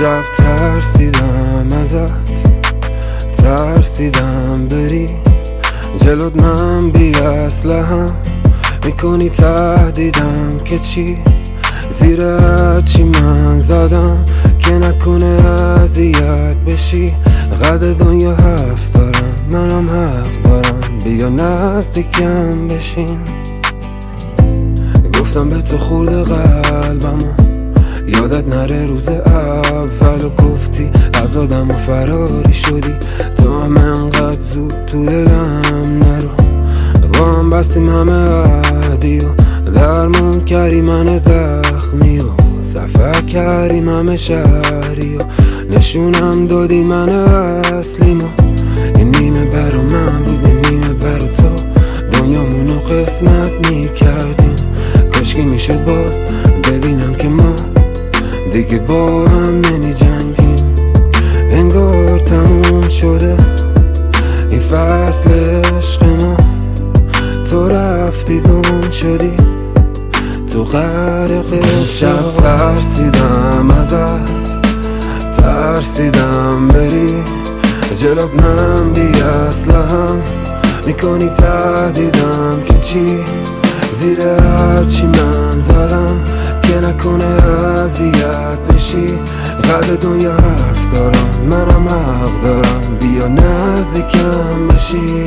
امشب ترسیدم ازت، ترسیدم بری جلوت، من بی اسلحه‌ام میکنی تهدیدم که چی؟ زیر هرچی من زدم که نکنه اذیت بشی. قد دنیا حرف دارم، منم حق دارم، بیا نزدیکم بشین. گفتم به تو خورده قلبمو، یادت نره روز اول و گفتی از آدم و فراری شدی. تو هم انقدر زود تو دلم نرو، با هم بستیم همه عهدی و درمون کردی من زخمی و سفر کردیم همه شهری و نشونم دادی من اصلیمو. این نیمه برا من بود، این نیمه برا تو، دنیامونو قسمت میکردیم. کاشکی میشد باز ببینم که ما دیگه با هم نمی جنگیم. انگار تموم شده این فصل عشق ما، تو رفتی گم شدی تو غرق شب. ترسیدم ازت، ترسیدم بری جلوت، من بی اسلحه‌ام میکنی تهدیدم که چی؟ زیر هرچی من زدم که نکنه اذیت بشی. قد دنیا حرف دارم، منم حق دارم، بیا نزدیکم بشی.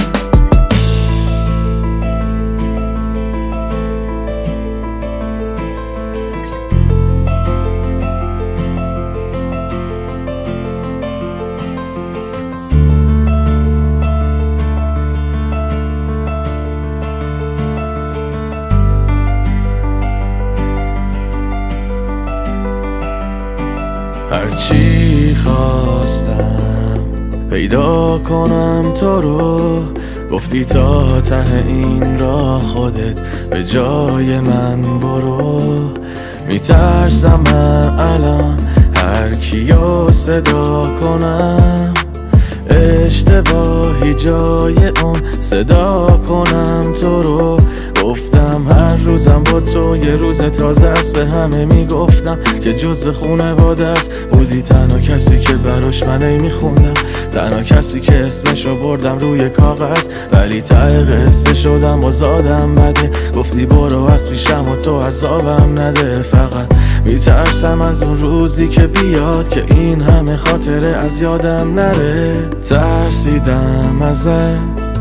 هرچی خواستم پیدا کنم تو رو، گفتی تا ته این راه خودت به جای من برو. میترسم من الان هر کیو صدا کنم، اشتباهی جای اون صدا کنم تو رو. گفتم هر روزم با تو یه روز تازه است، به همه میگفتم که جزو خونواده است. بودی تنها کسی که براش من میخوندم، تنها کسی که اسمشو بردم روی کاغذ، ولی ته قصه شدم و زادم بده. گفتی برو از پیشم و تو عذابم نده. فقط میترسم از اون روزی که بیاد که این همه خاطره از یادم نره. ترسیدم ازت،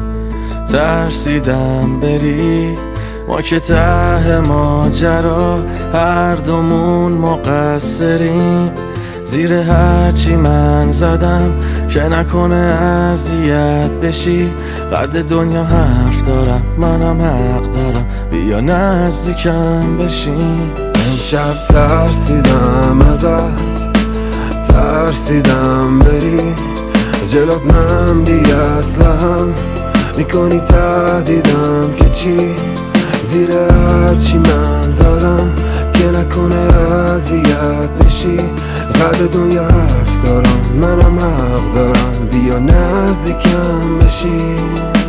ترسیدم بری، ما که ته ماجرا هر دومون مقصریم. زیر هرچی من زدم که نکنه اذیت بشی. قد دنیا حرف دارم، منم حق دارم، بیا نزدیکم بشین. امشب ترسیدم ازت، ترسیدم بری جلوت، من بی اسلحه‌ام میکنی تهدیدم که چی؟ زیر هرچی من زدم که نکنه اذیت بشی. قد دنیا حرف دارم، منم حق دارم، بیا نزدیکم بشی.